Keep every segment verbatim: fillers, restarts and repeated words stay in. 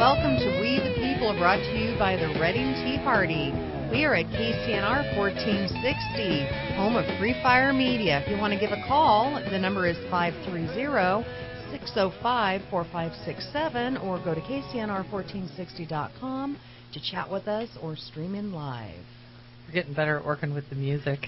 welcome to We the People, brought to you by the Reading Tea Party. We are at K C N R fourteen sixty, home of Free Fire Media. If you want to give a call, the number is five three zero, six zero five, four five six seven, or go to K C N R fourteen sixty dot com to chat with us or stream in live. We're getting better at working with the music.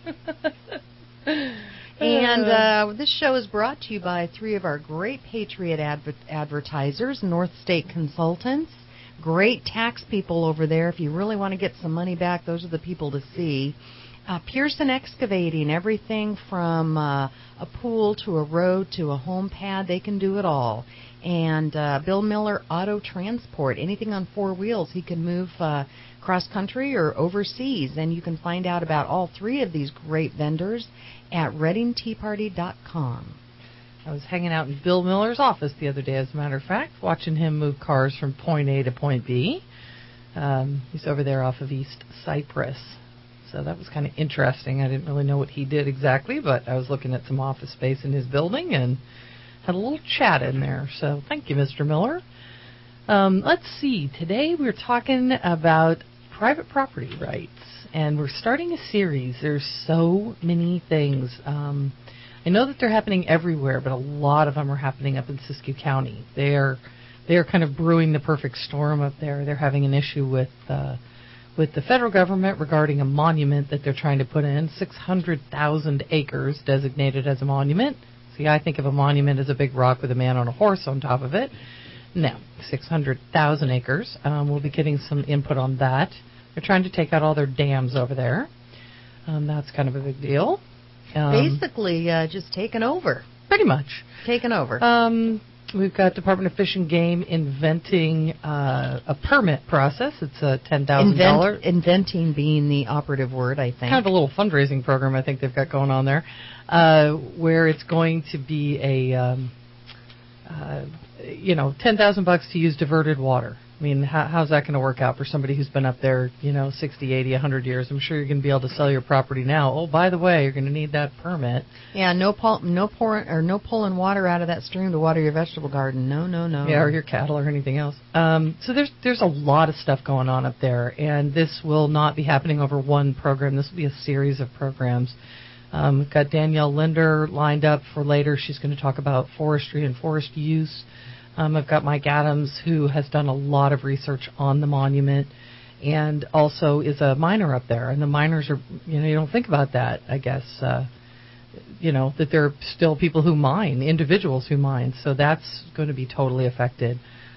And uh, this show is brought to you by three of our great Patriot adver- advertisers, North State Consultants. Great tax people over there. If you really want to get some money back, those are the people to see. Uh, Pearson Excavating, everything from uh, a pool to a road to a home pad, they can do it all. And uh, Bill Miller Auto Transport, anything on four wheels, he can move uh, cross-country or overseas. And you can find out about all three of these great vendors at reading tea party dot com. I was hanging out in Bill Miller's office the other day, as a matter of fact, watching him move cars from point A to point B. Um, he's over there off of East Cypress. So that was kind of interesting. I didn't really know what he did exactly, but I was looking at some office space in his building and had a little chat in there. So thank you, Mister Miller. Um, let's see. Today we're talking about private property rights, and we're starting a series. There's so many things. Um, I know that they're happening everywhere, but a lot of them are happening up in Siskiyou County. They are they are kind of brewing the perfect storm up there. They're having an issue with uh, with the federal government regarding a monument that they're trying to put in, six hundred thousand acres designated as a monument. See, I think of a monument as a big rock with a man on a horse on top of it. No, six hundred thousand acres. Um, we'll be getting some input on that. They're trying to take out all their dams over there. Um, that's kind of a big deal. Um, Basically, uh, just taken over. Pretty much. Taken over. Um, we've got Department of Fish and Game inventing uh, a permit process. It's a ten thousand dollars. Invent, inventing being the operative word, I think. Kind of a little fundraising program I think they've got going on there, uh, where it's going to be a, um, uh, you know, ten thousand bucks to use diverted water. I mean, how, how's that going to work out for somebody who's been up there, you know, sixty, eighty, one hundred years? I'm sure you're going to be able to sell your property now. Oh, by the way, you're going to need that permit. Yeah, no pull, no pouring or no pulling water out of that stream to water your vegetable garden. No, no, no. Yeah, or your cattle or anything else. Um, so there's there's a lot of stuff going on up there, and this will not be happening over one program. This will be a series of programs. Um, we've got Danielle Linder lined up for later. She's going to talk about forestry and forest use. Um, I've got Mike Adams, who has done a lot of research on the monument and also is a miner up there. And the miners are, you know, you don't think about that, I guess, uh, you know, that there are still people who mine, individuals who mine. So that's going to be totally affected.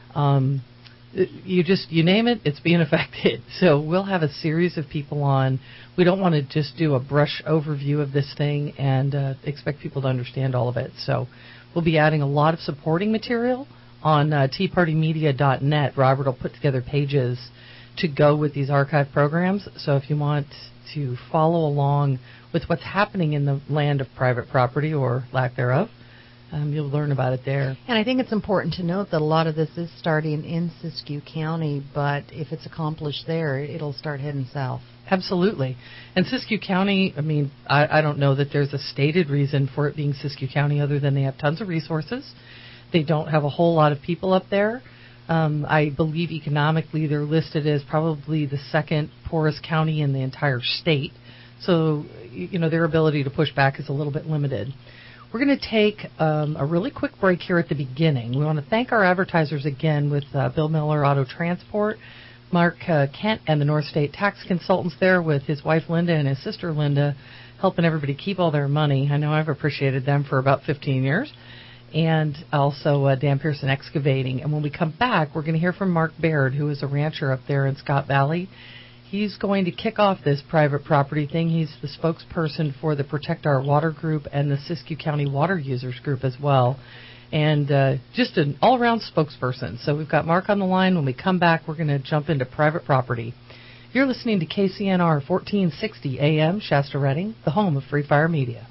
Um, you just, you name it, it's being affected. So we'll have a series of people on. We don't want to just do a brush overview of this thing and uh, expect people to understand all of it. So we'll be adding a lot of supporting material on uh, tea party media dot net. Robert will put together pages to go with these archive programs. So if you want to follow along with what's happening in the land of private property or lack thereof, um, you'll learn about it there. And I think it's important to note that a lot of this is starting in Siskiyou County, but if it's accomplished there, it'll start heading south. Absolutely. And Siskiyou County, I mean, I, I don't know that there's a stated reason for it being Siskiyou County other than they have tons of resources. They don't have a whole lot of people up there. Um, I believe economically they're listed as probably the second poorest county in the entire state. So, you know, their ability to push back is a little bit limited. We're going to take um, a really quick break here at the beginning. We want to thank our advertisers again with uh, Bill Miller Auto Transport, Mark uh, Kent and the North State Tax Consultants there with his wife Linda and his sister Linda, helping everybody keep all their money. I know I've appreciated them for about fifteen years. And also uh, Dan Pearson Excavating. And when we come back, we're going to hear from Mark Baird, who is a rancher up there in Scott Valley. He's going to kick off this private property thing. He's the spokesperson for the Protect Our Water Group and the Siskiyou County Water Users Group as well. And uh, just an all-around spokesperson. So we've got Mark on the line. When we come back, we're going to jump into private property. You're listening to K C N R fourteen sixty A M, Shasta Redding, the home of Free Fire Media.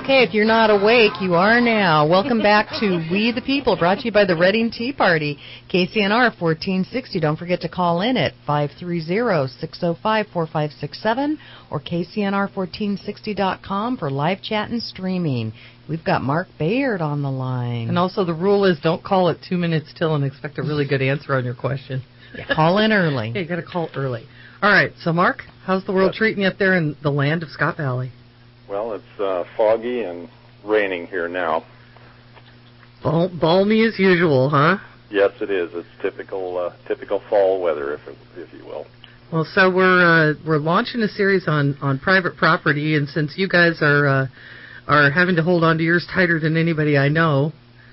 Okay, if you're not awake, you are now. Welcome back to We the People, brought to you by the Reading Tea Party, K C N R fourteen sixty. Don't forget to call in at five three zero, six zero five, four five six seven or K C N R fourteen sixty dot com for live chat and streaming. We've got Mark Bayard on the line. And also the rule is don't call at two minutes till and expect a really good answer on your question. Yeah, call in early. Yeah, you got to call early. All right, so Mark, how's the world Yes. treating you up there in the land of Scott Valley? Well, it's uh, foggy and raining here now. Bal- balmy as usual, huh? Yes, it is. It's typical uh, typical fall weather, if it, if you will. Well, so we're uh, we're launching a series on, on private property, and since you guys are uh, are having to hold on to yours tighter than anybody I know,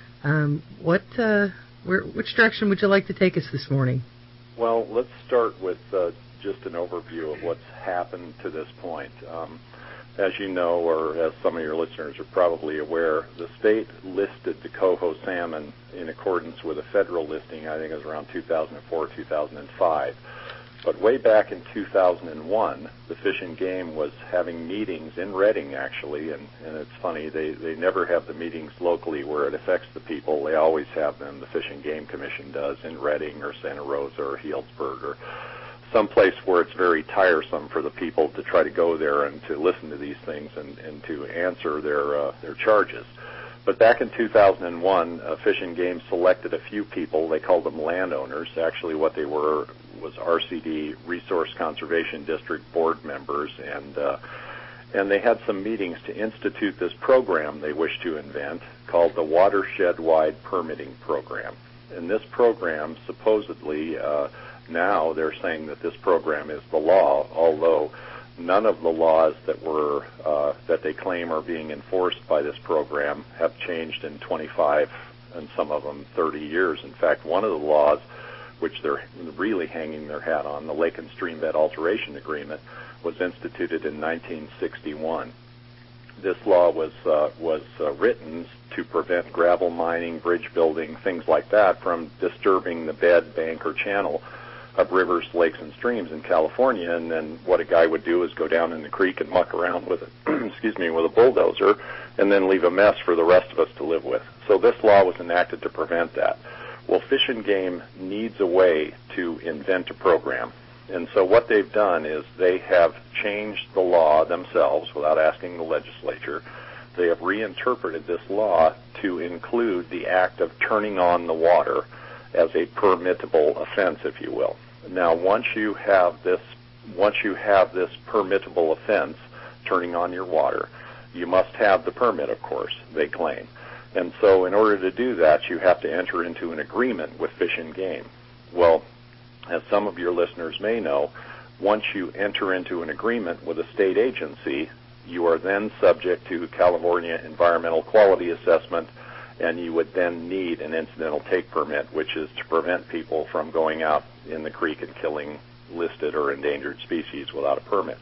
um, what uh, where, which direction would you like to take us this morning? Well, let's start with uh, just an overview of what's happened to this point. Um, as you know, or as some of your listeners are probably aware, the state listed the coho salmon in accordance with a federal listing, I think it was around two thousand four, two thousand five. But way back in two thousand one, the Fish and Game was having meetings in Reading, actually, and, and it's funny, they, they never have the meetings locally where it affects the people. They always have them, the Fish and Game Commission does, in Reading or Santa Rosa or Healdsburg or someplace where it's very tiresome for the people to try to go there and to listen to these things and, and to answer their uh, their charges. But back in two thousand one, uh, Fish and Game selected a few people. They called them landowners. Actually, what they were was R C D, Resource Conservation District board members, and uh, and they had some meetings to institute this program they wished to invent called the Watershed-Wide Permitting Program. And this program, supposedly, uh, now they're saying that this program is the law, although none of the laws that were uh, that they claim are being enforced by this program have changed in twenty-five and some of them thirty years. In fact, one of the laws, which they're really hanging their hat on, the Lake and Streambed Alteration Agreement, was instituted in nineteen sixty-one. This law was uh, was uh, written to prevent gravel mining, bridge building, things like that from disturbing the bed, bank, or channel of rivers, lakes, and streams in California. And then what a guy would do is go down in the creek and muck around with it, excuse me, with a bulldozer, and then leave a mess for the rest of us to live with. So this law was enacted to prevent that. Well, Fish and Game needs a way to invent a program. And so what they've done is they have changed the law themselves without asking the legislature. They have reinterpreted this law to include the act of turning on the water as a permittable offense, if you will. Now, once you have this, once you have this permittable offense, turning on your water, you must have the permit, of course, they claim. And so in order to do that, you have to enter into an agreement with Fish and Game. Well, as some of your listeners may know, once you enter into an agreement with a state agency, you are then subject to California Environmental Quality Assessment, and you would then need an incidental take permit, which is to prevent people from going out in the creek and killing listed or endangered species without a permit.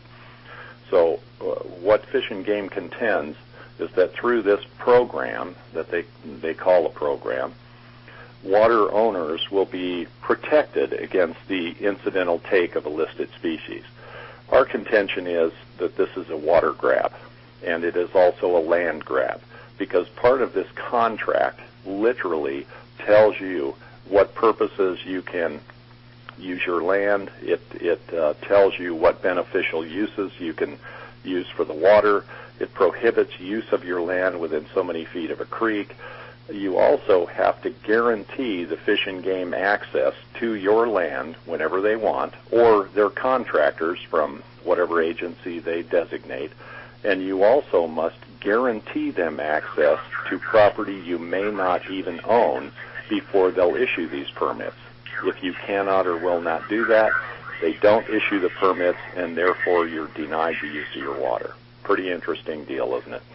So uh, what Fish and Game contends is that through this program that they they call a program, water owners will be protected against the incidental take of a listed species. Our contention is that this is a water grab, and it is also a land grab, because part of this contract literally tells you what purposes you can use your land. It, it uh, tells you what beneficial uses you can use for the water. It prohibits use of your land within so many feet of a creek. You also have to guarantee the Fish and Game access to your land whenever they want, or their contractors from whatever agency they designate. And you also must guarantee them access to property you may not even own before they'll issue these permits. If you cannot or will not do that, they don't issue the permits, and therefore you're denied the use of your water. Pretty interesting deal, isn't it?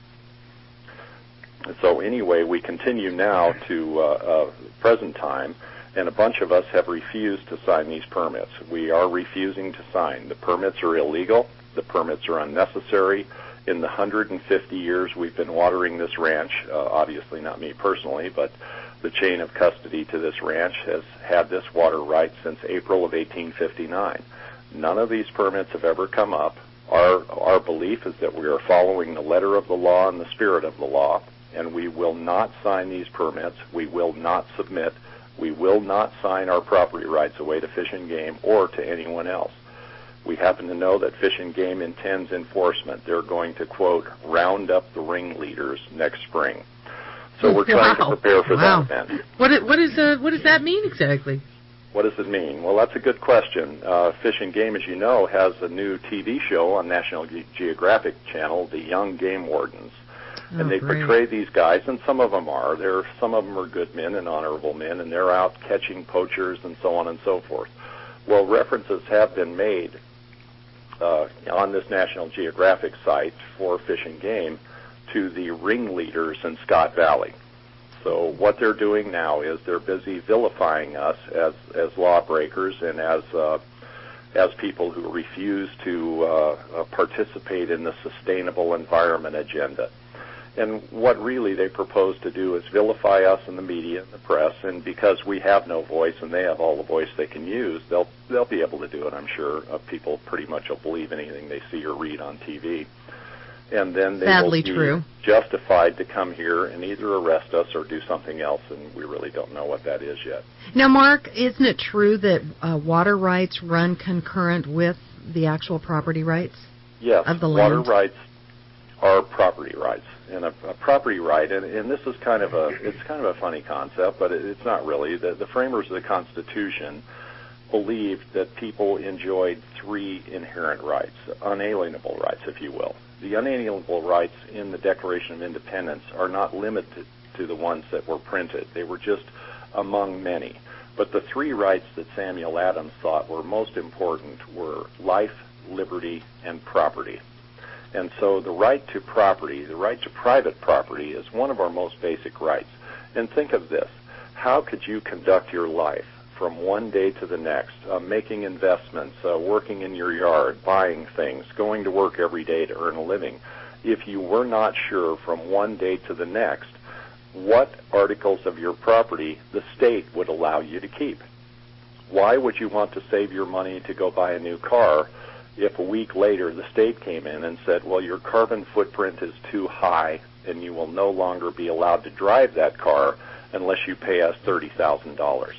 And so anyway, we continue now to uh, uh, present time, and a bunch of us have refused to sign these permits. We are refusing to sign. The permits are illegal. The permits are unnecessary. In the one hundred fifty years we've been watering this ranch, uh, obviously not me personally, but the chain of custody to this ranch has had this water right since April of eighteen fifty-nine. None of these permits have ever come up. Our, our belief is that we are following the letter of the law and the spirit of the law, and we will not sign these permits. We will not submit. We will not sign our property rights away to Fish and Game or to anyone else. We happen to know that Fish and Game intends enforcement. They're going to, quote, round up the ringleaders next spring. So we're trying wow. to prepare for wow. that event. What, it, what, is, uh, what does that mean exactly? What does it mean? Well, that's a good question. Uh, Fish and Game, as you know, has a new T V show on National Ge- Geographic Channel, The Young Game Wardens. Oh, and they great. portray these guys, and some of them are. They're, some of them are good men and honorable men, and they're out catching poachers and so on and so forth. Well, references have been made uh, on this National Geographic site for Fish and Game to the ringleaders in Scott Valley. So what they're doing now is they're busy vilifying us as as lawbreakers and as uh, as people who refuse to uh, uh, participate in the sustainable environment agenda. And what really they propose to do is vilify us in the media and the press, and because we have no voice and they have all the voice they can use, they'll they'll be able to do it, I'm sure. Uh, people pretty much will believe anything they see or read on T V. And then they Sadly will be true. justified to come here and either arrest us or do something else, and we really don't know what that is yet. Now, Mark, isn't it true that uh, water rights run concurrent with the actual property rights Yes, of the water land? rights are property rights. And a, a property right, and, and this is kind of a, it's kind of a funny concept, but it, it's not really. The, the framers of the Constitution believed that people enjoyed three inherent rights, unalienable rights, if you will. The unalienable rights in the Declaration of Independence are not limited to the ones that were printed. They were just among many. But the three rights that Samuel Adams thought were most important were life, liberty, and property. And so the right to property, the right to private property, is one of our most basic rights. And think of this. How could you conduct your life from one day to the next, uh, making investments, uh, working in your yard, buying things, going to work every day to earn a living, if you were not sure from one day to the next what articles of your property the state would allow you to keep? Why would you want to save your money to go buy a new car if a week later the state came in and said, well, your carbon footprint is too high and you will no longer be allowed to drive that car unless you pay us thirty thousand dollars?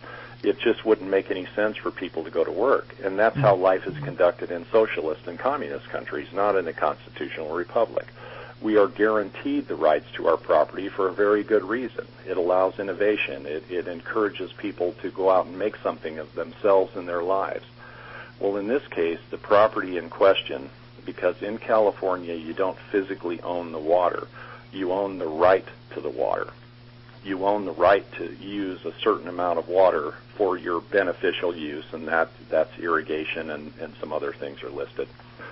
It just wouldn't make any sense for people to go to work. And that's how life is conducted in socialist and communist countries, not in a constitutional republic. We are guaranteed the rights to our property for a very good reason. It allows innovation. It, it encourages people to go out and make something of themselves and their lives. Well, in this case, the property in question, because in California you don't physically own the water, you own the right to the water. You own the right to use a certain amount of water for your beneficial use, and that, that's irrigation and, and some other things are listed.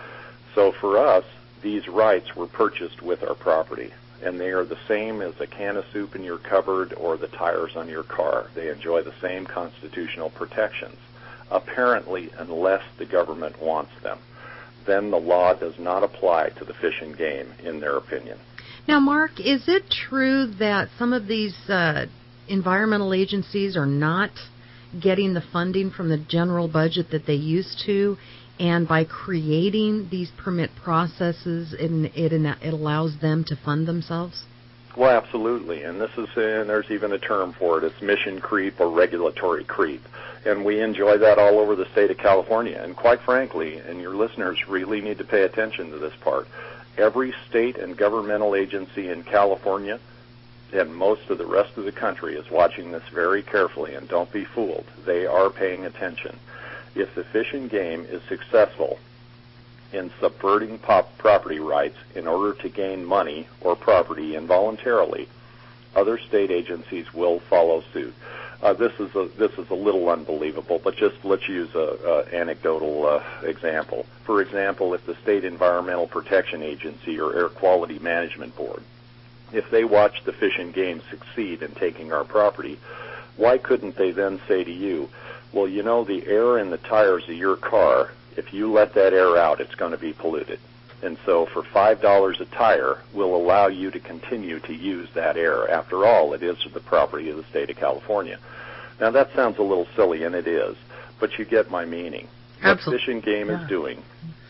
So for us, these rights were purchased with our property, and they are the same as a can of soup in your cupboard or the tires on your car. They enjoy the same constitutional protections, apparently unless the government wants them. Then the law does not apply to the Fish and Game, in their opinion. Now, Mark, is it true that some of these uh, environmental agencies are not getting the funding from the general budget that they used to, and by creating these permit processes, it, it, it allows them to fund themselves? Well, absolutely, and this is, and there's even a term for it. It's mission creep or regulatory creep, and we enjoy that all over the state of California. And quite frankly, and your listeners really need to pay attention to this part, every state and governmental agency in California and most of the rest of the country is watching this very carefully, and don't be fooled. They are paying attention. If the Fish and Game is successful in subverting pop property rights in order to gain money or property involuntarily, other state agencies will follow suit. Uh, this is a this is a little unbelievable, but just let's use a, a anecdotal uh, example. For example, if the State Environmental Protection Agency or Air Quality Management Board, if they watch the Fish and Game succeed in taking our property, why couldn't they then say to you, well, you know, the air in the tires of your car, if you let that air out, it's going to be polluted. And so for five dollars a tire, we'll allow you to continue to use that air. After all, it is the property of the state of California. Now, that sounds a little silly, and it is, but you get my meaning. Absolutely. What Fish and Game yeah. is doing,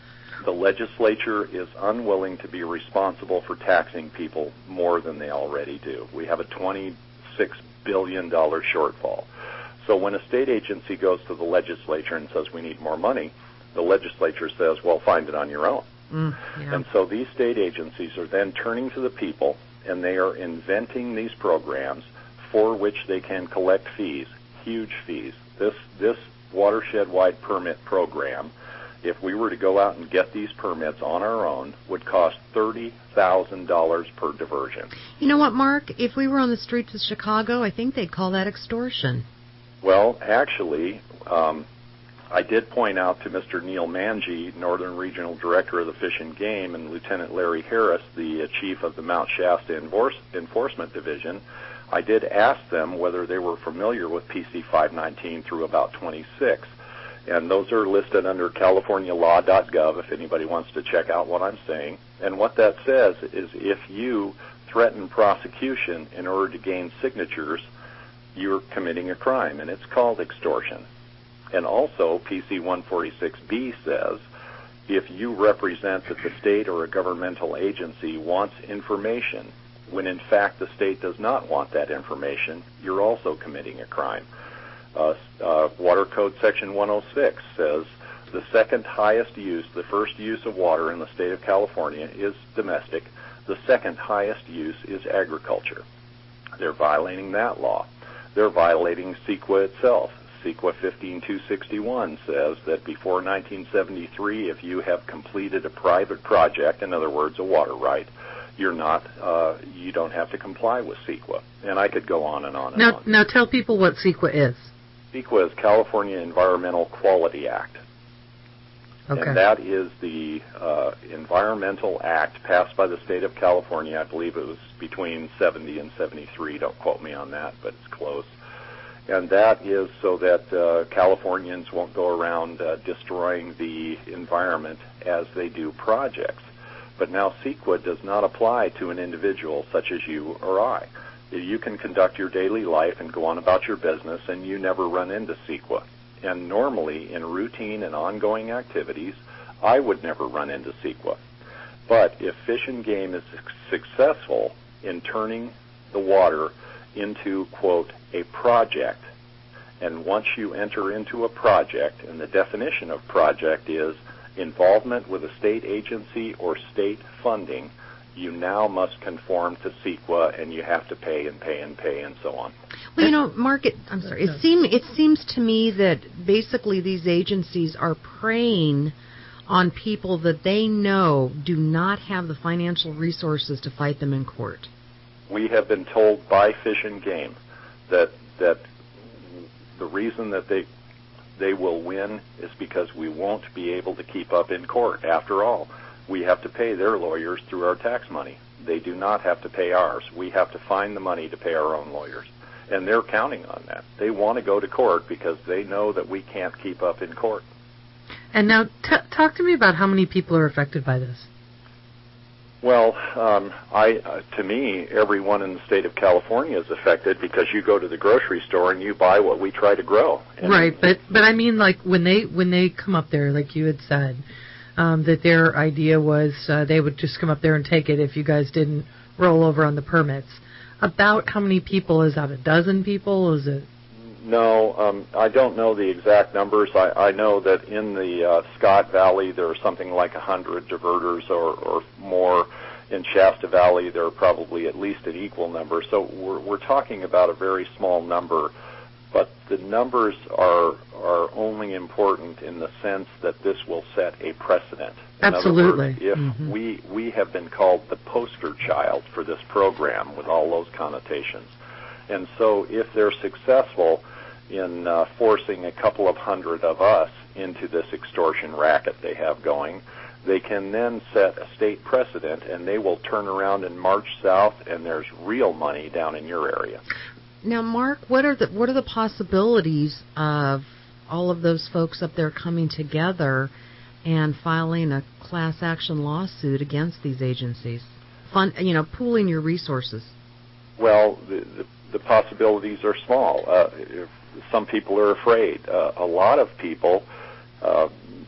the legislature is unwilling to be responsible for taxing people more than they already do. We have a twenty-six billion dollars shortfall. So when a state agency goes to the legislature and says we need more money, the legislature says, well, find it on your own. Mm, yeah. And so these state agencies are then turning to the people, and they are inventing these programs for which they can collect fees, huge fees. This this watershed-wide permit program, if we were to go out and get these permits on our own, would cost thirty thousand dollars per diversion. You know what, Mark? If we were on the streets of Chicago, I think they'd call that extortion. Well, actually, um, I did point out to Mister Neil Manji, Northern Regional Director of the Fish and Game, and Lieutenant Larry Harris, the uh, Chief of the Mount Shasta Enforce- Enforcement Division, I did ask them whether they were familiar with P C five nineteen through about twenty-six. And those are listed under california law dot gov if anybody wants to check out what I'm saying. And what that says is if you threaten prosecution in order to gain signatures, you're committing a crime, and it's called extortion. And also, P C one forty-six B says if you represent that the state or a governmental agency wants information when in fact the state does not want that information, you're also committing a crime. Uh, uh, Water Code Section one oh six says the second highest use, the first use of water in the state of California is domestic. The second highest use is agriculture. They're violating that law. They're violating CEQA itself. CEQA fifteen two sixty-one says that before nineteen seventy-three, if you have completed a private project, in other words, a water right, you're not, uh, you don't have to comply with CEQA. And I could go on and on and now, on. Now tell people what CEQA is. CEQA is California Environmental Quality Act. Okay. And that is the uh, environmental act passed by the state of California. I believe it was between seventy and seventy-three. Don't quote me on that, but it's close. And that is so that uh, Californians won't go around uh, destroying the environment as they do projects. But now CEQA does not apply to an individual such as you or I. You can conduct your daily life and go on about your business, and you never run into CEQA. And normally, in routine and ongoing activities, I would never run into CEQA. But if Fish and Game is successful in turning the water into, quote, a project, and once you enter into a project, and the definition of project is involvement with a state agency or state funding, you now must conform to CEQA, and you have to pay and pay and pay and so on. Well, you know, Mark, it, I'm sorry. It seem it seems to me that basically these agencies are preying on people that they know do not have the financial resources to fight them in court. We have been told by Fish and Game that that the reason that they they will win is because we won't be able to keep up in court. After all, we have to pay their lawyers through our tax money. They do not have to pay ours. We have to find the money to pay our own lawyers. And they're counting on that. They want to go to court because they know that we can't keep up in court. And now t- talk to me about how many people are affected by this. Well, um, I, uh, to me, everyone in the state of California is affected because you go to the grocery store and you buy what we try to grow. And right, but but I mean, like when they when they come up there, like you had said, um, that their idea was uh, they would just come up there and take it if you guys didn't roll over on the permits. About how many people is that? A dozen people? Is it? No, um, I don't know the exact numbers. I, I know that in the uh, Scott Valley there are something like one hundred diverters or, or more. In Shasta Valley there are probably at least an equal number. So we're, we're talking about a very small number, but the numbers are are only important in the sense that this will set a precedent. In Absolutely. other words, if mm-hmm. we, we have been called the poster child for this program with all those connotations. And so if they're successful in uh, forcing a couple of hundred of us into this extortion racket they have going, they can then set a state precedent, and they will turn around and march south, and there's real money down in your area. Now, Mark, what are the what are the possibilities of all of those folks up there coming together and filing a class action lawsuit against these agencies? Fun, you know, pooling your resources. Well, the, the, the possibilities are small. Uh, if some people are afraid. Uh, a lot of people, uh,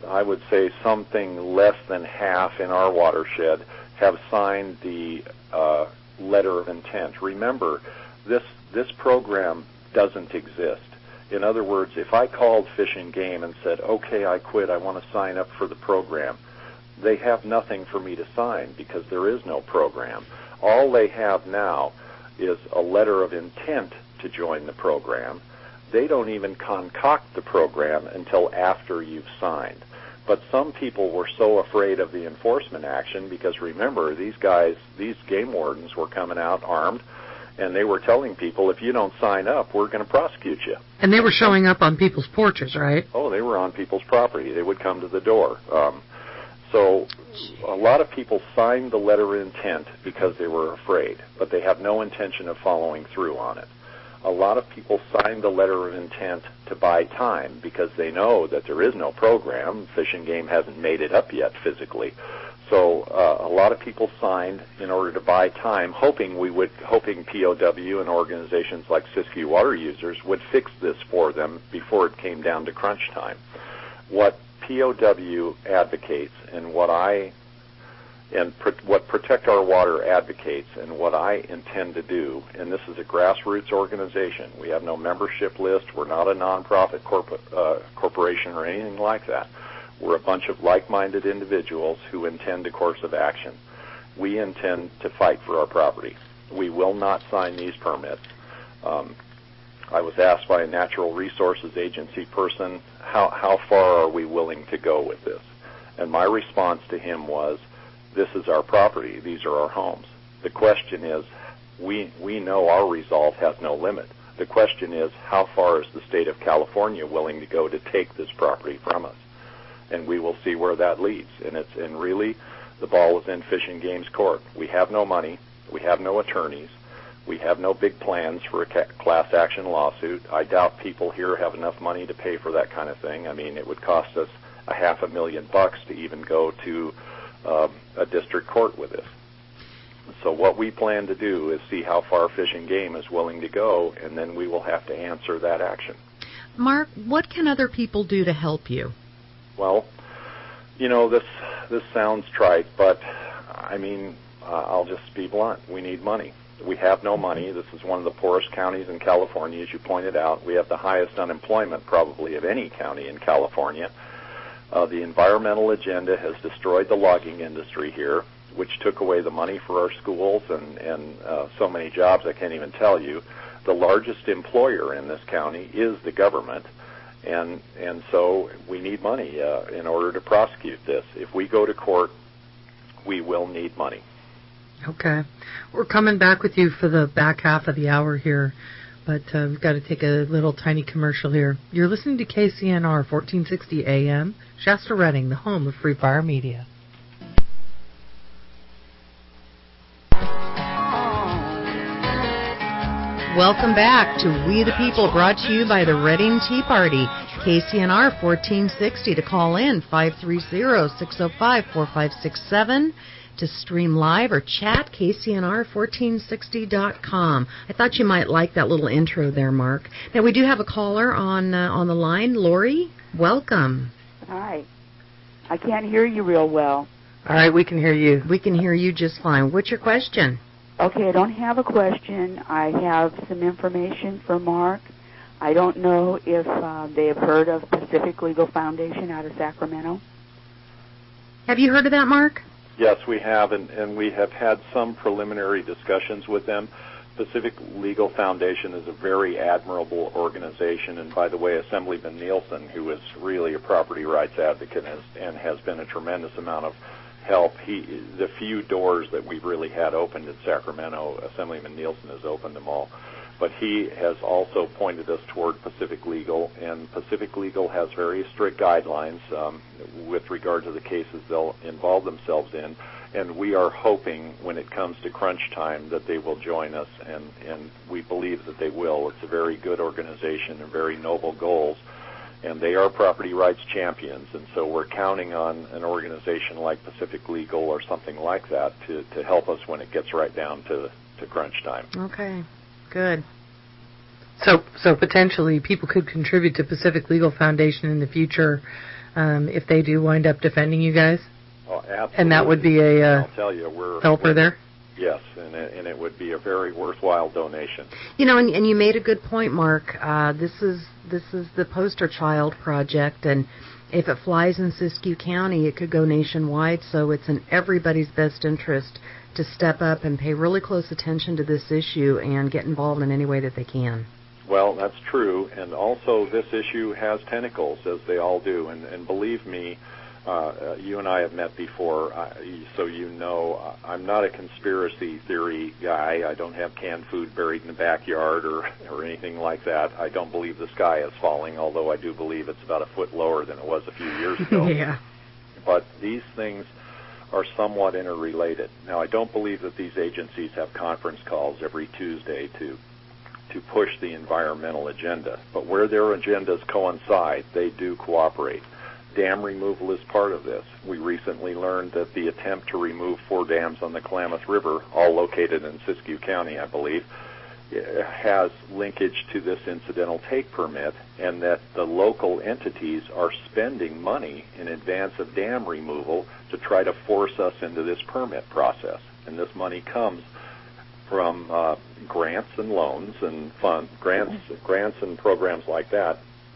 I would say something less than half in our watershed have signed the uh, letter of intent. Remember, this this program doesn't exist. In other words, if I called Fish and Game and said, okay, I quit, I want to sign up for the program, they have nothing for me to sign because there is no program. All they have now is a letter of intent to join the program. They don't even concoct the program until after you've signed. But some people were so afraid of the enforcement action because, remember, these guys, these game wardens were coming out armed, and they were telling people, if you don't sign up, we're going to prosecute you. And they were showing up on people's porches, right? Oh, they were on people's property. They would come to the door. Um, so a lot of people signed the letter of intent because they were afraid, but they have no intention of following through on it. A lot of people signed the letter of intent to buy time because they know that there is no program. Fish and Game hasn't made it up yet physically. So uh, a lot of people signed in order to buy time, hoping we would, hoping P O W and organizations like Siskiyou Water Users would fix this for them before it came down to crunch time. What P O W advocates and what I and pro- what Protect Our Water advocates and what I intend to do, and this is a grassroots organization. We have no membership list. We're not a nonprofit corp- uh, corporation or anything like that. We're a bunch of like-minded individuals who intend a course of action. We intend to fight for our property. We will not sign these permits. Um, I was asked by a Natural Resources Agency person, how, how far are we willing to go with this? And my response to him was, this is our property. These are our homes. The question is, we, we know our resolve has no limit. The question is, how far is the state of California willing to go to take this property from us? And we will see where that leads. And it's and really, the ball is in Fish and Game's court. We have no money. We have no attorneys. We have no big plans for a ca- class action lawsuit. I doubt people here have enough money to pay for that kind of thing. I mean, it would cost us a half a million bucks to even go to um, a district court with this. So what we plan to do is see how far Fish and Game is willing to go, and then we will have to answer that action. Mark, what can other people do to help you? Well, you know, this this sounds trite, but, I mean, uh, I'll just be blunt. We need money. We have no money. This is one of the poorest counties in California, as you pointed out. We have the highest unemployment probably of any county in California. Uh, the environmental agenda has destroyed the logging industry here, which took away the money for our schools and, and uh, so many jobs I can't even tell you. The largest employer in this county is the government. And and so we need money uh, in order to prosecute this. If we go to court, we will need money. Okay. We're coming back with you for the back half of the hour here, but uh, we've got to take a little tiny commercial here. You're listening to K C N R fourteen sixty A M, Shasta Redding, the home of Free Fire Media. Welcome back to We the People, brought to you by the Redding Tea Party. K C N R fourteen sixty to call in, five three zero, six zero five, four five six seven. To stream live or chat, K C N R fourteen sixty dot com. I thought you might like that little intro there, Mark. Now, we do have a caller on uh, on the line. Lori, welcome. Hi. I can't hear you real well. All right, we can hear you. We can hear you just fine. What's your question? Okay, I don't have a question. I have some information for Mark. I don't know if uh, they have heard of Pacific Legal Foundation out of Sacramento. Have you heard of that, Mark? Yes, we have, and, and we have had some preliminary discussions with them. Pacific Legal Foundation is a very admirable organization, and by the way, Assemblyman Nielsen, who is really a property rights advocate has, and has been a tremendous amount of help. He, the few doors that we've really had opened in Sacramento, Assemblyman Nielsen has opened them all. But he has also pointed us toward Pacific Legal, and Pacific Legal has very strict guidelines um, with regard to the cases they'll involve themselves in, and we are hoping when it comes to crunch time that they will join us, and, and we believe that they will. It's a very good organization and very noble goals, and they are property rights champions, and so we're counting on an organization like Pacific Legal or something like that to, to help us when it gets right down to, to crunch time. Okay, good. So, so potentially people could contribute to Pacific Legal Foundation in the future um, if they do wind up defending you guys? Oh, absolutely. And that would be a uh, I'll tell you, we're, helper we're, there? Yes, and it, and it would be a very worthwhile donation. You know, and, and you made a good point, Mark. Uh, this is this is the poster child project, and if it flies in Siskiyou County, it could go nationwide, so it's in everybody's best interest to step up and pay really close attention to this issue and get involved in any way that they can. Well, that's true, and also this issue has tentacles, as they all do, and, and believe me, uh, you and I have met before, uh, so you know uh, I'm not a conspiracy theory guy. I don't have canned food buried in the backyard or, or anything like that. I don't believe the sky is falling, although I do believe it's about a foot lower than it was a few years ago. Yeah. But these things are somewhat interrelated. Now, I don't believe that these agencies have conference calls every Tuesday to to push the environmental agenda, but where their agendas coincide, they do cooperate. Dam removal is part of this. We recently learned that the attempt to remove four dams on the Klamath River, all located in Siskiyou County, I believe, has linkage to this incidental take permit, and that the local entities are spending money in advance of dam removal to try to force us into this permit process. And this money comes from uh, grants and loans and fund grants, grants and programs like that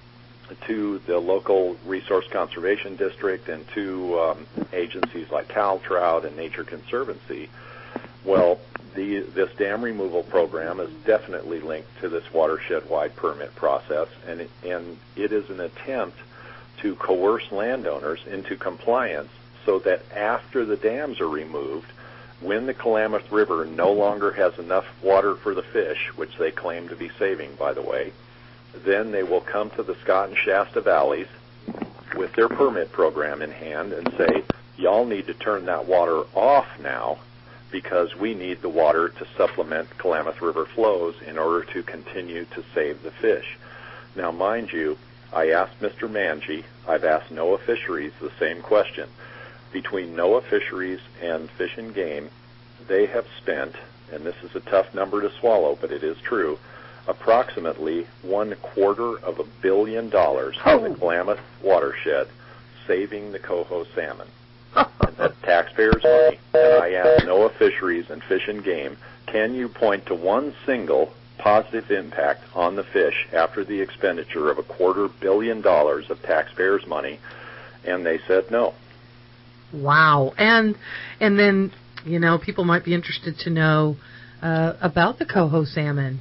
to the local resource conservation district and to um, agencies like CalTrout and Nature Conservancy. Well, the, this dam removal program is definitely linked to this watershed-wide permit process, and it, and it is an attempt to coerce landowners into compliance so that after the dams are removed, when the Klamath River no longer has enough water for the fish, which they claim to be saving, by the way, then they will come to the Scott and Shasta valleys with their permit program in hand and say, y'all need to turn that water off now because we need the water to supplement Klamath River flows in order to continue to save the fish. Now, mind you, I asked Mister Manji, I've asked NOAA Fisheries the same question. Between NOAA Fisheries and Fish and Game, they have spent, and this is a tough number to swallow, but it is true, approximately one quarter of a billion dollars in the Klamath watershed saving the coho salmon. And that's taxpayers' money. And I asked NOAA Fisheries and Fish and Game, can you point to one single positive impact on the fish after the expenditure of a quarter billion dollars of taxpayers' money? And they said no. Wow. And and then, you know, people might be interested to know uh, about the coho salmon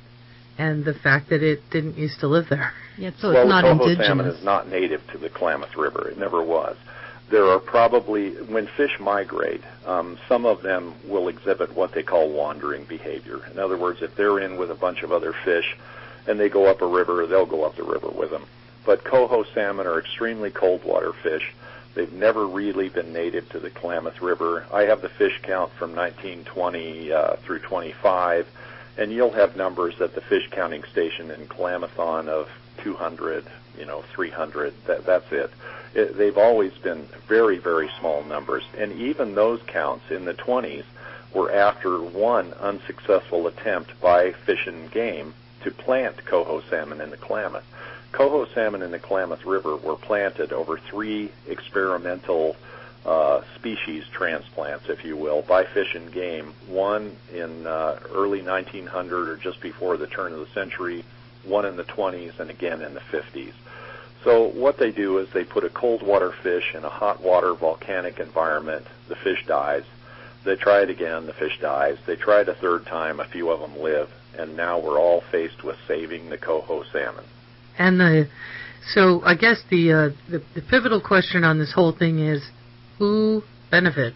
and the fact that it didn't used to live there. Yeah, so well, it's not the coho indigenous. Salmon is not native to the Klamath River. It never was. There are probably, when fish migrate, um, some of them will exhibit what they call wandering behavior. In other words, if they're in with a bunch of other fish and they go up a river, they'll go up the river with them. But coho salmon are extremely cold water fish. They've never really been native to the Klamath River. I have the fish count from nineteen twenty uh, through twenty-five, and you'll have numbers at the fish counting station in Klamathon of two hundred, you know, three hundred. That, that's it. it. They've always been very, very small numbers, and even those counts in the twenties were after one unsuccessful attempt by Fish and Game to plant coho salmon in the Klamath. Coho salmon in the Klamath River were planted over three experimental uh, species transplants, if you will, by Fish and Game, one in uh, early nineteen hundred or just before the turn of the century, one in the twenties, and again in the fifties. So what they do is they put a cold water fish in a hot water volcanic environment. The fish dies. They try it again. The fish dies. They try it a third time. A few of them live. And now we're all faced with saving the coho salmon. And the, so I guess the, uh, the the pivotal question on this whole thing is, who benefits?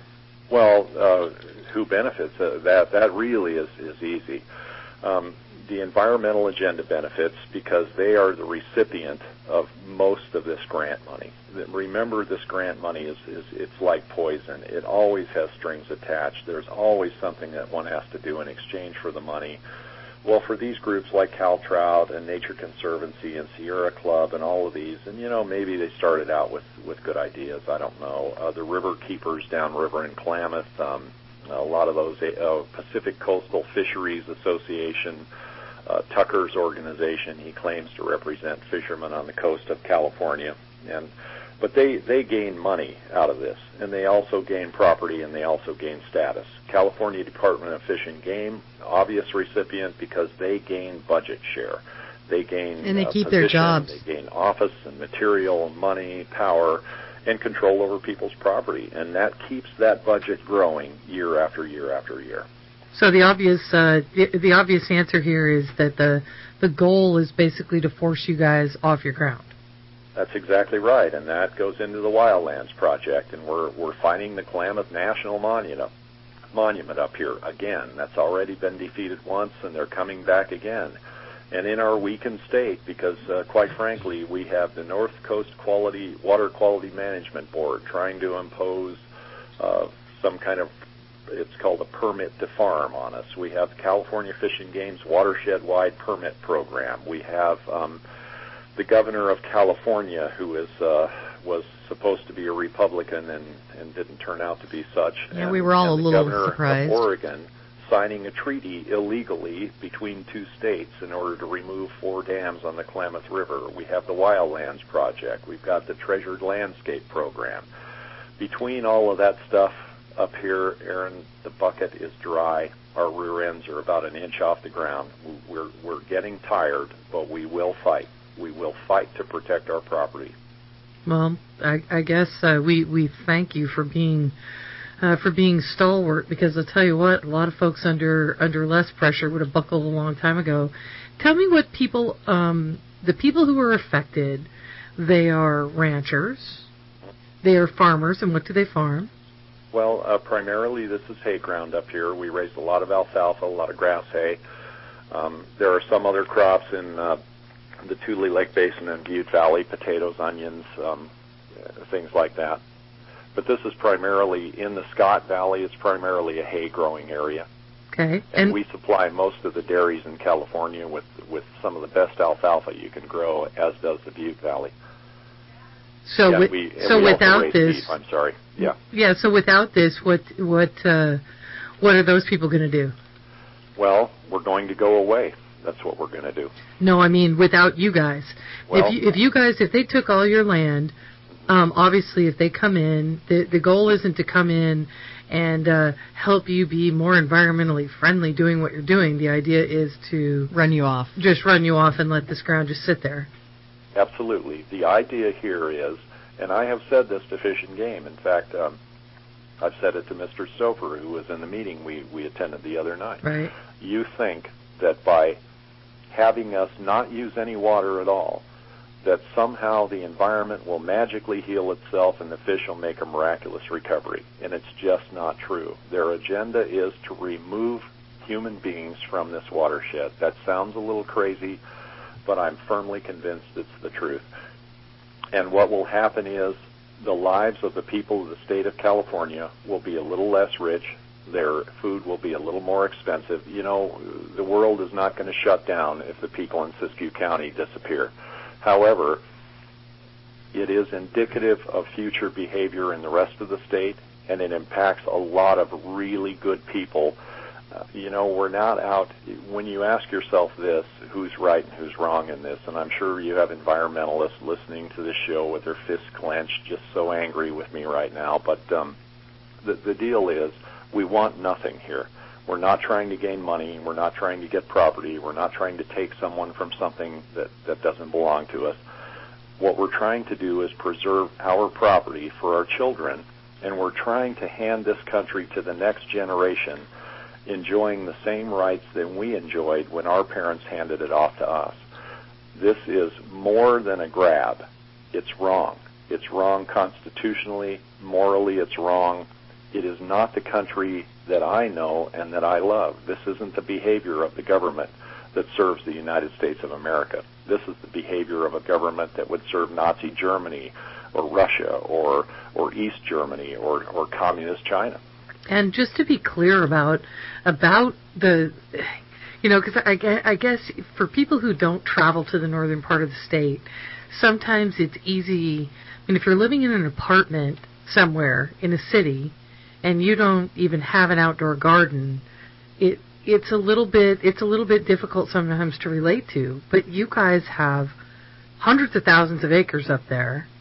Well, uh, who benefits? Uh, that that really is is easy. Um, the environmental agenda benefits because they are the recipient of most of this grant money. Remember, this grant money is, is it's like poison. It always has strings attached. There's always something that one has to do in exchange for the money. Well, for these groups like CalTrout and Nature Conservancy and Sierra Club and all of these, and, you know, maybe they started out with, with good ideas. I don't know. Uh, the River Keepers downriver in Klamath, um, a lot of those, uh, Pacific Coastal Fisheries Association, uh, Tucker's organization, he claims to represent fishermen on the coast of California. And but they they gain money out of this, and they also gain property, and they also gain status. California Department of Fish and Game, obvious recipient because they gain budget share. They gain and they uh, keep position, their jobs. They gain office and material, money, power, and control over people's property, and that keeps that budget growing year after year after year. So the obvious uh, the, the obvious answer here is that the the goal is basically to force you guys off your ground. That's exactly right, and that goes into the Wildlands Project, and we're we're finding the Klamath National Monument monument up here again. That's already been defeated once, and they're coming back again. And in our weakened state, because uh, quite frankly, we have the North Coast Quality Water Quality Management Board trying to impose uh, some kind of, it's called a permit to farm on us. We have California Fish and Game's watershed-wide permit program. We have um, the governor of California, who is uh, was supposed to be a Republican and, and didn't turn out to be such. Yeah, and, we were all and a the little governor surprised. of Oregon signing a treaty illegally between two states in order to remove four dams on the Klamath River. We have the Wildlands Project. We've got the Treasured Landscape Program. Between all of that stuff up here, Aaron, the bucket is dry. Our rear ends are about an inch off the ground. We're, we're getting tired, but we will fight. We will fight to protect our property. Well, I, I guess uh, we, we thank you for being uh, for being stalwart, because I'll tell you what, a lot of folks under under less pressure would have buckled a long time ago. Tell me what people, um, the people who are affected, they are ranchers, they are farmers, and what do they farm? Well, uh, primarily this is hay ground up here. We raise a lot of alfalfa, a lot of grass hay. Um, there are some other crops in uh, the Tule Lake Basin and Butte Valley, potatoes, onions, um, things like that. But this is primarily in the Scott Valley. It's primarily a hay-growing area. Okay. And, and we supply most of the dairies in California with, with some of the best alfalfa you can grow, as does the Butte Valley. So, yeah, with, we, so we without raise this, beef, I'm sorry. Yeah. Yeah. So without this, what what uh, what are those people going to do? Well, we're going to go away. That's what we're going to do. No, I mean without you guys. Well, if you, if you guys, if they took all your land, um, obviously if they come in, the the goal isn't to come in and uh, help you be more environmentally friendly doing what you're doing. The idea is to run you off. Just run you off and let this ground just sit there. Absolutely. The idea here is, and I have said this to Fish and Game. In fact, um, I've said it to Mister Stover, who was in the meeting we, we attended the other night. Right. You think that by having us not use any water at all, that somehow the environment will magically heal itself and the fish will make a miraculous recovery. And it's just not true. Their agenda is to remove human beings from this watershed. That sounds a little crazy, but I'm firmly convinced it's the truth. And what will happen is the lives of the people of the state of California will be a little less rich. Their food will be a little more expensive. You know, the world is not going to shut down if the people in Siskiyou County disappear. However, it is indicative of future behavior in the rest of the state, and it impacts a lot of really good people. Uh, you know, we're not out, when you ask yourself this, who's right and who's wrong in this, and I'm sure you have environmentalists listening to this show with their fists clenched, just so angry with me right now, but um, the, the deal is, we want nothing here. We're not trying to gain money. We're not trying to get property. We're not trying to take someone from something that, that doesn't belong to us. What we're trying to do is preserve our property for our children, and we're trying to hand this country to the next generation enjoying the same rights that we enjoyed when our parents handed it off to us. This is more than a grab. It's wrong. It's wrong constitutionally. Morally, it's wrong. It is not the country that I know and that I love. This isn't the behavior of the government that serves the United States of America. This is the behavior of a government that would serve Nazi Germany or Russia or or East Germany or, or Communist China. And just to be clear about about the, you know, because I, I guess for people who don't travel to the northern part of the state, sometimes it's easy. I mean, if you're living in an apartment somewhere in a city and you don't even have an outdoor garden, it it's a little bit it's a little bit difficult sometimes to relate to. But you guys have hundreds of thousands of acres up there.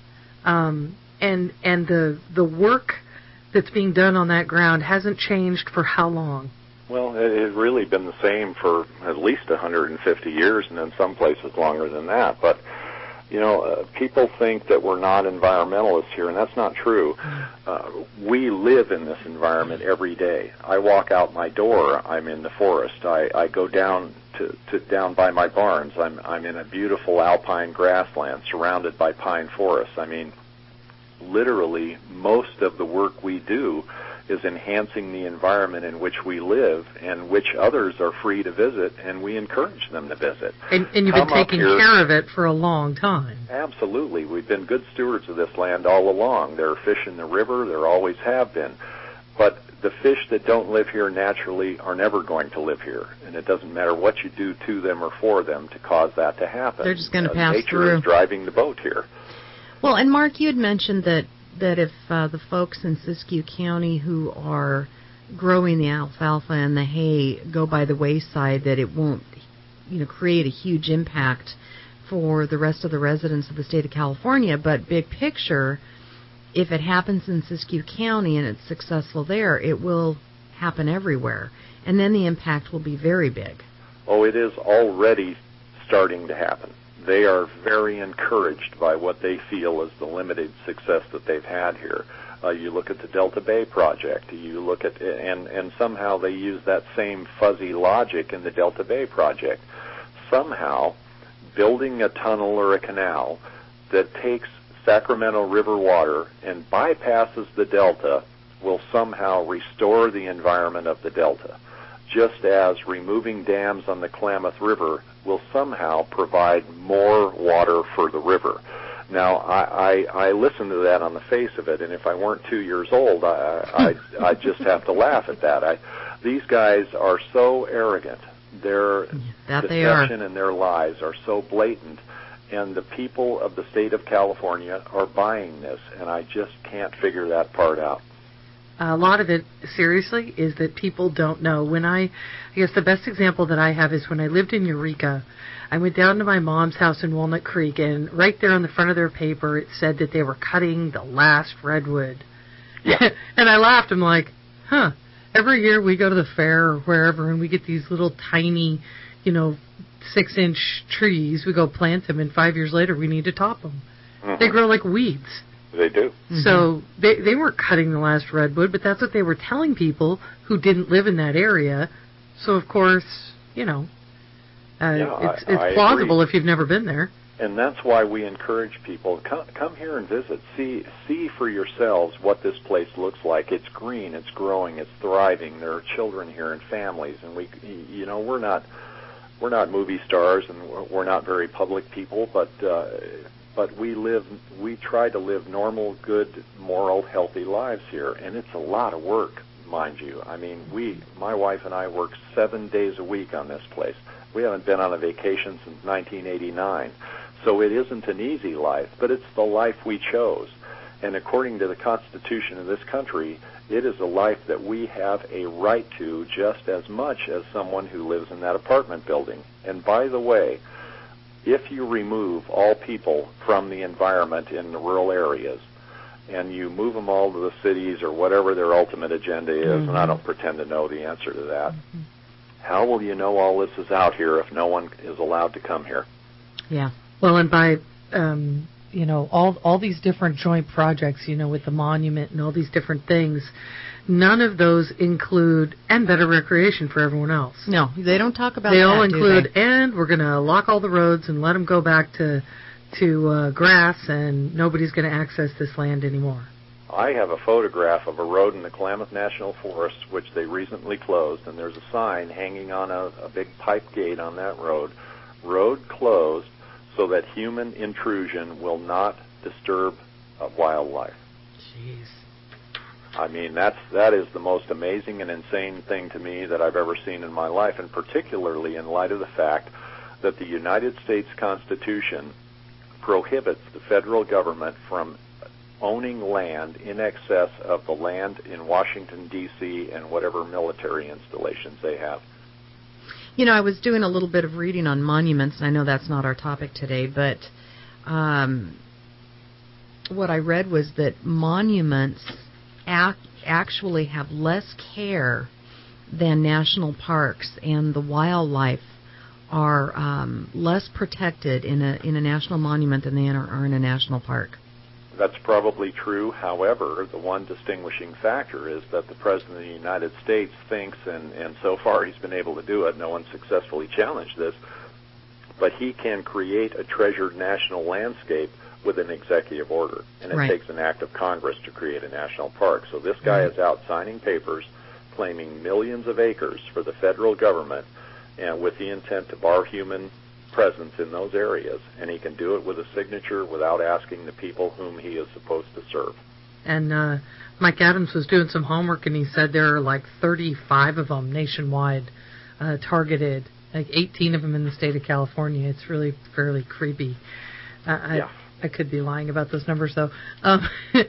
Um, and and the the work that's being done on that ground hasn't changed for how long? Well, it has really been the same for at least one hundred fifty years, and in some places longer than that. But, you know, uh, people think that we're not environmentalists here, and that's not true. Uh, we live in this environment every day. I walk out my door, I'm in the forest. I, I go down to, to down by my barns. I'm I'm in a beautiful alpine grassland surrounded by pine forests. I mean, literally, most of the work we do is enhancing the environment in which we live and which others are free to visit, and we encourage them to visit. And, and you've Come been taking here, care of it for a long time. Absolutely. We've been good stewards of this land all along. There are fish in the river. There always have been. But the fish that don't live here naturally are never going to live here, and it doesn't matter what you do to them or for them to cause that to happen. They're just going to uh, pass nature through. Nature is driving the boat here. Well, and Mark, you had mentioned that, that if uh, the folks in Siskiyou County who are growing the alfalfa and the hay go by the wayside, that it won't, you know, create a huge impact for the rest of the residents of the state of California. But big picture, if it happens in Siskiyou County and it's successful there, it will happen everywhere. And then the impact will be very big. Oh, it is already starting to happen. They are very encouraged by what they feel is the limited success that they've had here. Uh, you look at the Delta Bay project. You look at, and, and somehow they use that same fuzzy logic in the Delta Bay project. Somehow, building a tunnel or a canal that takes Sacramento River water and bypasses the Delta will somehow restore the environment of the Delta, just as removing dams on the Klamath River will somehow provide more water for the river. Now, I, I, I listen to that on the face of it, and if I weren't two years old, I, I, I'd just have to laugh at that. I, these guys are so arrogant. Their that deception and their lies are so blatant, and the people of the state of California are buying this, and I just can't figure that part out. A lot of it, seriously, is that people don't know. When I, I guess the best example that I have is when I lived in Eureka, I went down to my mom's house in Walnut Creek, and right there on the front of their paper, it said that they were cutting the last redwood. Yeah. And I laughed. I'm like, huh, every year we go to the fair or wherever, and we get these little tiny, you know, six-inch trees. We go plant them, and five years later we need to top them. Mm-hmm. They grow like weeds. They do. Mm-hmm. So they they weren't cutting the last redwood, but that's what they were telling people who didn't live in that area. So, of course, you know, uh, yeah, it's, I, it's I plausible agree. if you've never been there. And that's why we encourage people, come, come here and visit. See see for yourselves what this place looks like. It's green, it's growing, it's thriving. There are children here and families. And, we, you know, we're not we're not movie stars and we're not very public people, but... Uh, But we live, we try to live normal, good, moral, healthy lives here, and it's a lot of work, mind you. I mean, we, my wife and I work seven days a week on this place. We haven't been on a vacation since nineteen eighty-nine, so it isn't an easy life, but it's the life we chose. And according to the Constitution of this country, it is a life that we have a right to just as much as someone who lives in that apartment building. And by the way, if you remove all people from the environment in the rural areas and you move them all to the cities or whatever their ultimate agenda is, mm-hmm. and I don't pretend to know the answer to that, mm-hmm. how will you know all this is out here if no one is allowed to come here? Yeah. Well, and by, um, you know, all all these different joint projects, you know, with the monument and all these different things, none of those include, and better recreation for everyone else. No, they don't talk about they that, all include, they? and we're going to lock all the roads and let them go back to to uh, grass, and nobody's going to access this land anymore. I have a photograph of a road in the Klamath National Forest, which they recently closed, and there's a sign hanging on a, a big pipe gate on that road. Road closed so that human intrusion will not disturb uh, wildlife. Jeez. I mean, that's that is the most amazing and insane thing to me that I've ever seen in my life, and particularly in light of the fact that the United States Constitution prohibits the federal government from owning land in excess of the land in Washington, D C, and whatever military installations they have. You know, I was doing a little bit of reading on monuments, and I know that's not our topic today, but um, what I read was that monuments ac- actually have less care than national parks, and the wildlife are um, less protected in a in a national monument than they are, are in a national park. That's probably true. However, the one distinguishing factor is that the President of the United States thinks, and, and so far he's been able to do it, no one successfully challenged this, but he can create a treasured national landscape with an executive order. And it right. takes an act of Congress to create a national park. So this guy right. is out signing papers claiming millions of acres for the federal government, and with the intent to bar human presence in those areas, and he can do it with a signature without asking the people whom he is supposed to serve. And uh, Mike Adams was doing some homework, and he said there are like thirty-five of them nationwide uh, targeted, like eighteen of them in the state of California. It's really fairly creepy. Uh, I, yeah. I could be lying about those numbers, though. Um,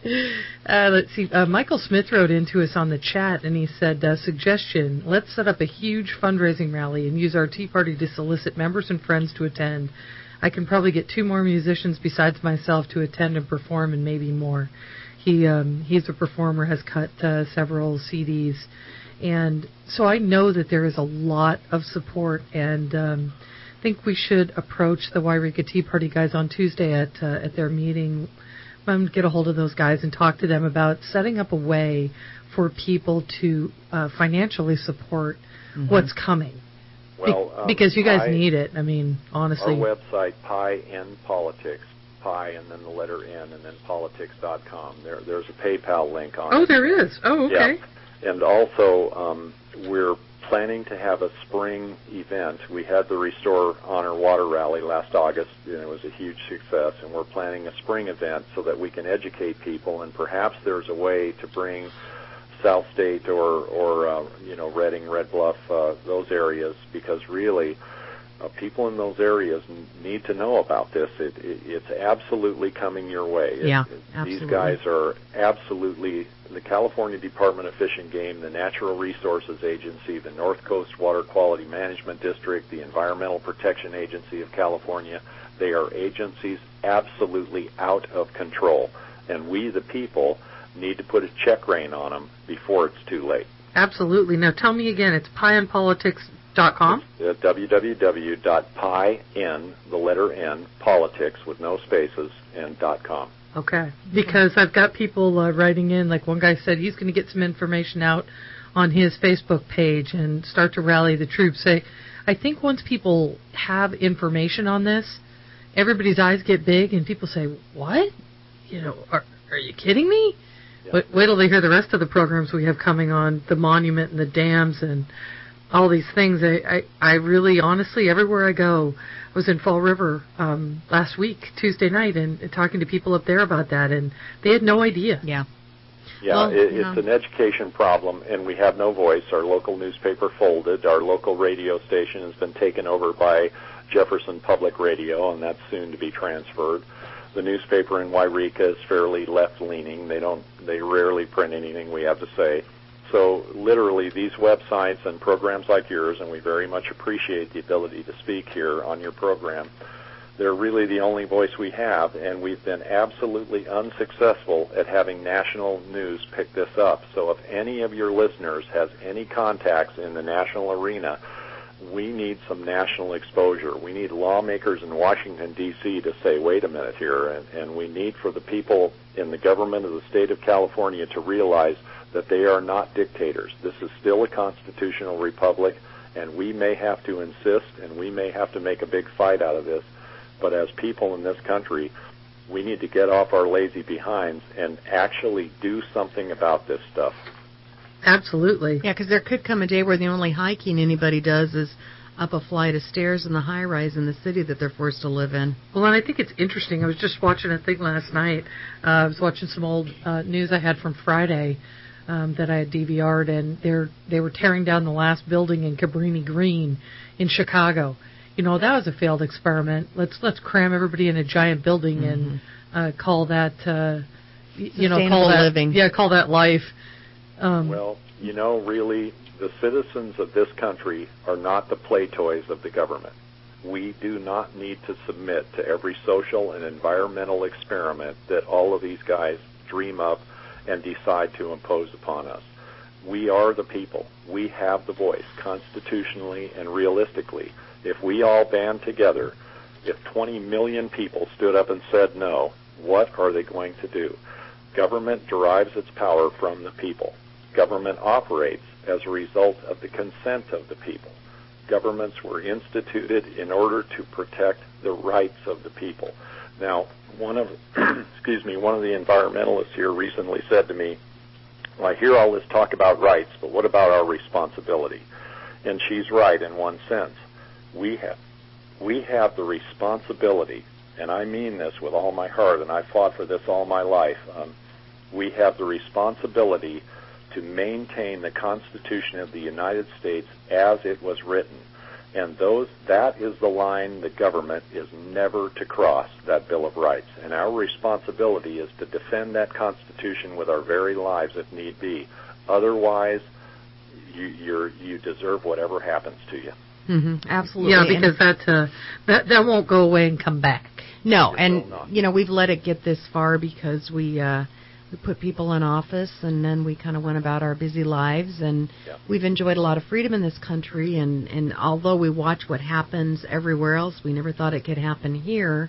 uh, let's see. Uh, Michael Smith wrote into us on the chat, and he said, uh, suggestion, let's set up a huge fundraising rally and use our Tea Party to solicit members and friends to attend. I can probably get two more musicians besides myself to attend and perform, and maybe more. He um, He's a performer, has cut uh, several C Ds. And so I know that there is a lot of support, and um, I think we should approach the Wairika Tea Party guys on Tuesday at uh, at their meeting. I'm going to get a hold of those guys and talk to them about setting up a way for people to uh, financially support mm-hmm. what's coming. Well, Be- um, because you guys I, need it. I mean, honestly. Our website, Pi N Politics, Pi and then the letter N and then politics dot com. There, there's a PayPal link on oh, it. Oh, there is. Oh, okay. Yeah. And also, um, we're planning to have a spring event. We had the Restore Honor Water Rally last August, and it was a huge success, and we're planning a spring event so that we can educate people, and perhaps there's a way to bring South State or, or uh, you know, Redding, Red Bluff, uh, those areas, because really uh, people in those areas n- need to know about this. It, it, it's absolutely coming your way. It, yeah, it, absolutely. These guys are absolutely, the California Department of Fish and Game, the Natural Resources Agency, the North Coast Water Quality Management District, the Environmental Protection Agency of California. They are agencies absolutely out of control, and we, the people, need to put a check rein on them before it's too late. Absolutely. Now tell me again, it's pi n politics dot com? It's, uh, w w w dot pi n, the letter N, politics with no spaces, and .com. Okay. Because I've got people uh, writing in, like one guy said he's going to get some information out on his Facebook page and start to rally the troops. Say, I think once people have information on this, everybody's eyes get big and people say, what? You know, are, are you kidding me? Yeah. Wait, wait till they hear the rest of the programs we have coming on, the monument and the dams and all these things. I, I, I really, honestly, everywhere I go, I was in Fall River um, last week, Tuesday night, and, and talking to people up there about that, and they had no idea. Yeah. Yeah, well, it, yeah. it's an education problem, and we have no voice. Our local newspaper folded. Our local radio station has been taken over by Jefferson Public Radio, and that's soon to be transferred. The newspaper in Wairika is fairly left-leaning. They don't, they rarely print anything we have to say. So literally these websites and programs like yours, and we very much appreciate the ability to speak here on your program, they're really the only voice we have, and we've been absolutely unsuccessful at having national news pick this up. So if any of your listeners has any contacts in the national arena, we need some national exposure. We need lawmakers in Washington, D C to say, wait a minute here, and, and we need for the people in the government of the state of California to realize that they are not dictators. This is still a constitutional republic, and we may have to insist, and we may have to make a big fight out of this, but as people in this country, we need to get off our lazy behinds and actually do something about this stuff. Absolutely. Yeah, because there could come a day where the only hiking anybody does is up a flight of stairs in the high-rise in the city that they're forced to live in. Well, and I think it's interesting. I was just watching a thing last night. Uh, I was watching some old uh, news I had from Friday um, that I had D V R'd, and they're, they were tearing down the last building in Cabrini Green in Chicago. You know, that was a failed experiment. Let's let's cram everybody in a giant building mm-hmm. and uh, call that, uh, you know, call that living. Yeah, call that life. Um, well, you know, really, the citizens of this country are not the play toys of the government. We do not need to submit to every social and environmental experiment that all of these guys dream up and decide to impose upon us. We are the people. We have the voice, constitutionally and realistically. If we all band together, if twenty million people stood up and said no, what are they going to do? Government derives its power from the people. Government operates as a result of the consent of the people. Governments were instituted in order to protect the rights of the people. Now, one of, excuse me, one of the environmentalists here recently said to me, well, I hear all this talk about rights, but what about our responsibility? And she's right in one sense. We have, we have the responsibility, and I mean this with all my heart, and I fought for this all my life. Um, we have the responsibility to maintain the Constitution of the United States as it was written. And those that is the line the government is never to cross, that Bill of Rights. And our responsibility is to defend that Constitution with our very lives if need be. Otherwise, you you're, you deserve whatever happens to you. Mm-hmm, absolutely. Yeah, because that, uh, that that won't go away and come back. No, It and will not. you know, we've let it get this far because we uh, we put people in office, and then we kind of went about our busy lives, and Yeah. we've enjoyed a lot of freedom in this country. And, and although we watch what happens everywhere else, we never thought it could happen here.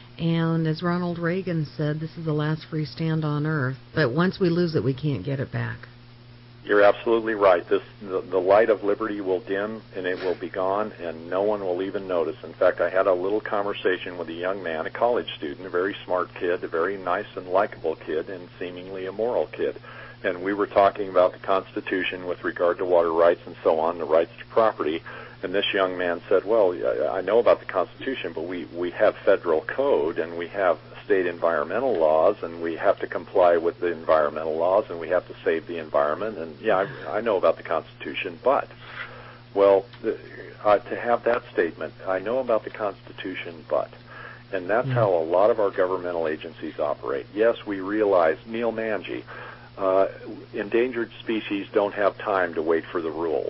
And as Ronald Reagan said, this is the last free stand on earth. But once we lose it, we can't get it back. You're absolutely right. This the, the light of liberty will dim, and it will be gone, and no one will even notice. In fact, I had a little conversation with a young man, a college student, a very smart kid, a very nice and likable kid, and seemingly a moral kid. And we were talking about the Constitution with regard to water rights and so on, the rights to property. And this young man said, well, I know about the Constitution, but we, we have federal code, and we have state environmental laws, and we have to comply with the environmental laws, and we have to save the environment. And, yeah, I, I know about the Constitution, but, well, the, uh, to have that statement, I know about the Constitution, but, and that's how a lot of our governmental agencies operate. Yes, we realize, Neil Manji, uh, endangered species don't have time to wait for the rules.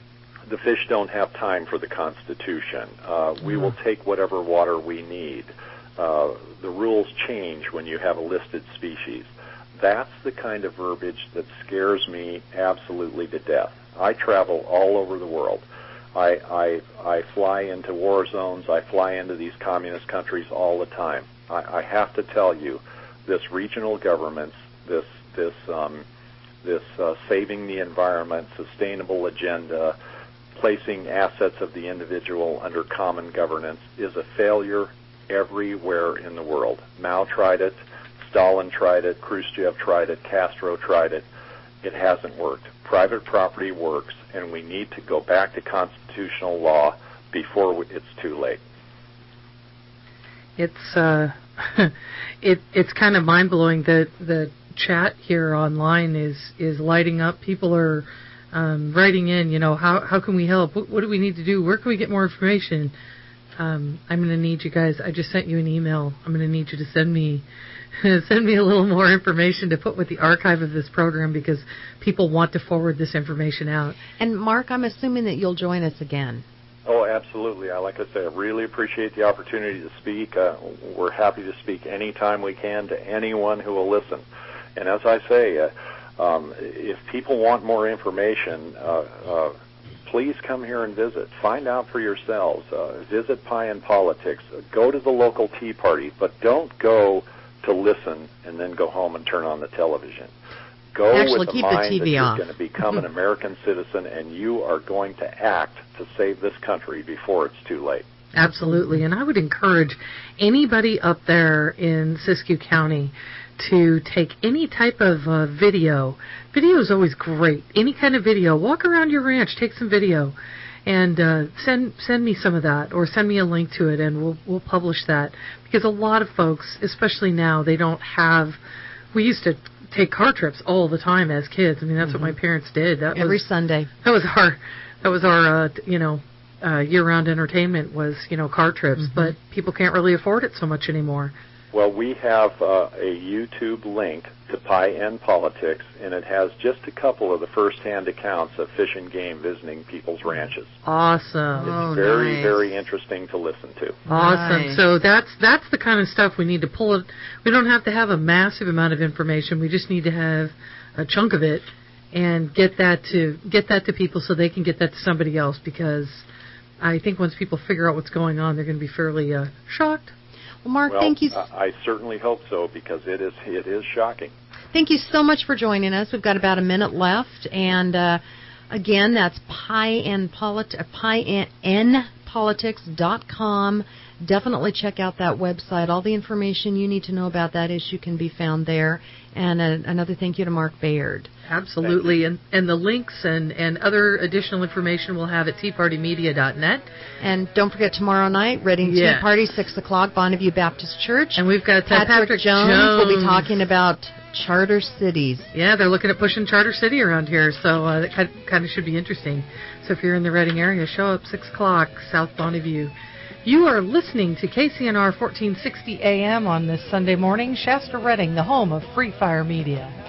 The fish don't have time for the Constitution. Uh, we will take whatever water we need. Uh, the rules change when you have a listed species. That's the kind of verbiage that scares me absolutely to death. I travel all over the world. I, I, I fly into war zones. I fly into these communist countries all the time. I, I have to tell you, this regional governments, this this um, this uh, saving the environment, sustainable agenda, placing assets of the individual under common governance is a failure everywhere in the world. Mao tried it, Stalin tried it, Khrushchev tried it, Castro tried it. It hasn't worked. Private property works, and we need to go back to constitutional law before it's too late. It's uh, it it's kind of mind blowing that the chat here online is is lighting up. People are um, writing in. You know, how how can we help? What, what do we need to do? Where can we get more information? Um, I'm going to need you guys. I just sent you an email. I'm going to need you to send me send me a little more information to put with the archive of this program because people want to forward this information out. And Mark, I'm assuming that you'll join us again. Oh, absolutely. I, like I say, I really appreciate the opportunity to speak. Uh, we're happy to speak anytime we can to anyone who will listen. And as I say, uh, um, if people want more information, uh, uh, please come here and visit. Find out for yourselves. Uh, visit Pie and Politics. Uh, go to the local Tea Party, but don't go to listen and then go home and turn on the television. Go Actually, with the keep mind the T V that off. you're going to become an American citizen, and you are going to act to save this country before it's too late. Absolutely. And I would encourage anybody up there in Siskiyou County to take any type of uh, video. Video is always great. Any kind of video. Walk around your ranch, take some video, and uh, send send me some of that, or send me a link to it, and we'll we'll publish that. Because a lot of folks, especially now, they don't have. We used to take car trips all the time as kids. I mean, that's mm-hmm. what my parents did. That Every was, Sunday. That was our that was our uh, you know uh, year-round entertainment was you know car trips. Mm-hmm. But people can't really afford it so much anymore. Well, we have uh, a YouTube link to Pie End Politics, and it has just a couple of the first-hand accounts of Fish and Game visiting people's ranches. Awesome. It's Oh, very, nice. very interesting to listen to. Awesome. Nice. So that's that's the kind of stuff we need to pull it. We don't have to have a massive amount of information. We just need to have a chunk of it and get that to get that to people so they can get that to somebody else, because I think once people figure out what's going on, they're going to be fairly uh, shocked. Well, Mark, Well, thank you. I I certainly hope so, because it is it is shocking. Thank you so much for joining us. We've got about a minute left, and uh, again, that's pie and politi- pie n politics dot com. Definitely check out that website. All the information you need to know about that issue can be found there. And uh, another thank you to Mark Bayard. Absolutely, and and the links and, and other additional information we'll have at tea party media dot net. And don't forget, tomorrow night, Reading Yes. Tea Party, six o'clock, Bonneview Baptist Church. And we've got uh, Patrick, Patrick Jones, Jones will be talking about charter cities. Yeah, they're looking at pushing Charter City around here, so uh, that kind kind of should be interesting. So if you're in the Reading area, show up six o'clock, South Bonneview. You are listening to K C N R fourteen sixty A M on this Sunday morning, Shasta Reading, the home of Free Fire Media.